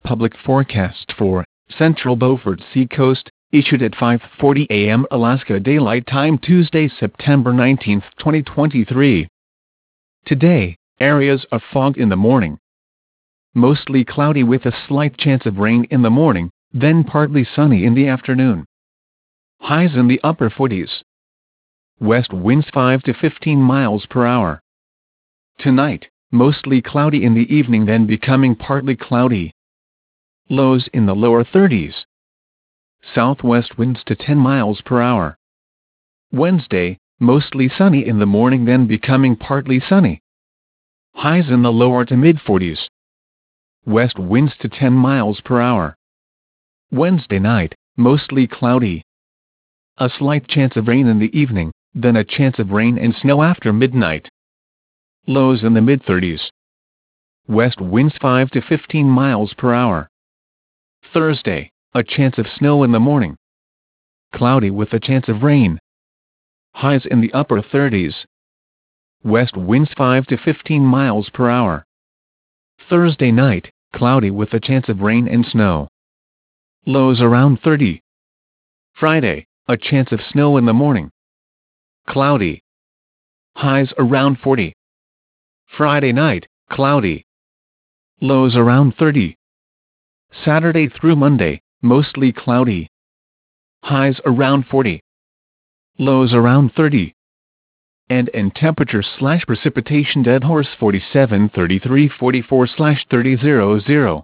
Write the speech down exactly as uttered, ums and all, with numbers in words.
Public forecast for Central Beaufort Seacoast, issued at five forty a m Alaska Daylight Time Tuesday, September nineteenth, twenty twenty-three. Today, areas of fog in the morning. Mostly cloudy with a slight chance of rain in the morning, then partly sunny in the afternoon. Highs in the upper forties. West winds five to fifteen miles per hour. Tonight, mostly cloudy in the evening, then becoming partly cloudy. Lows in the lower thirties. Southwest winds to ten miles per hour. Wednesday, mostly sunny in the morning, then becoming partly sunny. Highs in the lower to mid forties. West winds to ten miles per hour. Wednesday night, mostly cloudy. A slight chance of rain in the evening, then a chance of rain and snow after midnight. Lows in the mid thirties. West winds five to fifteen miles per hour. Thursday, a chance of snow in the morning. Cloudy with a chance of rain. Highs in the upper thirties. West winds five to fifteen miles per hour. Thursday night, cloudy with a chance of rain and snow. Lows around thirty. Friday, a chance of snow in the morning. Cloudy. Highs around forty. Friday night, cloudy. Lows around thirty. Saturday through Monday, mostly cloudy. Highs around forty. Lows around thirty. And in temperature slash precipitation, dead horse forty-seven thirty-three forty-four slash thirty zero zero.